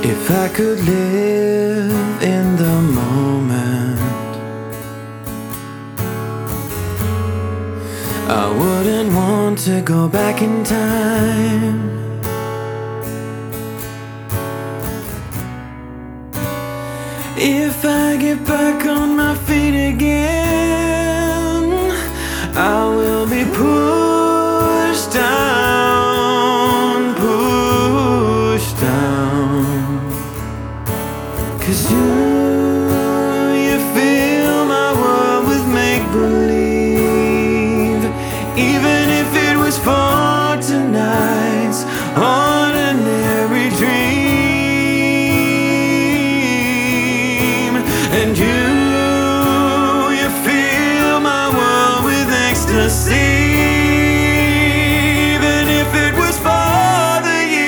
If I could live in the moment, I wouldn't want to go back in time. If I get back on my feet again, I will be pushed down, pushed down. 'Cause you fill my world with make-believe. Even if it was for tonight's ordinary dream. And you fill my world with ecstasy.